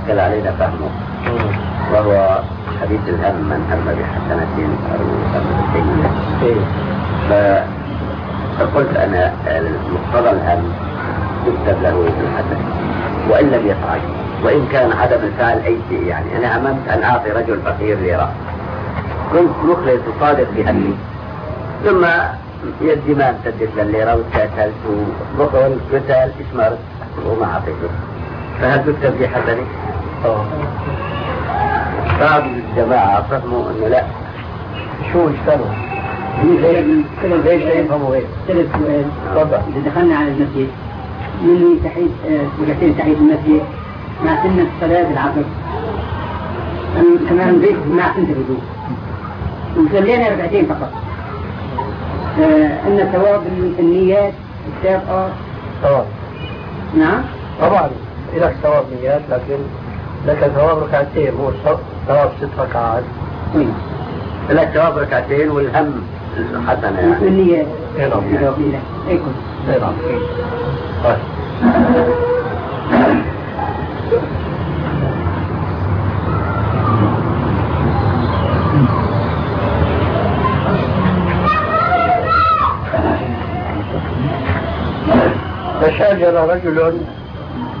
أشكل علينا فهمه، وهو حديث الهم من هم بحسنة أو هم بسيئة. فقلت أنا مقتضى الهم يكتب له بالحسنة وإن لم يفعل، وإن كان عدم الفعل أي شيء. يعني أنا هممت أن أعطي رجل فقير ليرة، كنت مخلص وصادق بهمي، ثم يدي ما امتدت لليرة واتكلت وقتل اشمرت وما أعطيته، فهل تكتب لي حسنة؟ بعض الجماعة فهموا أنه لا. شو اشتروا؟ ليش يفهموا هيك؟ ثلاث سؤال. تفضل. إذا دخلنا على المسجد من تحية ركعتين تحية المسجد مع سنة صلاة العصر، كمان بيت مع سنة الوضوء، وصلينا ركعتين فقط. أن ثواب النيات كتاب نعم طبعا لك ثواب نيات، لكن لك ثواب ركعتين، مو ثواب 6 ركعات. لك ثواب ركعتين والهم حسنة يعني النيات. فشاجر رجل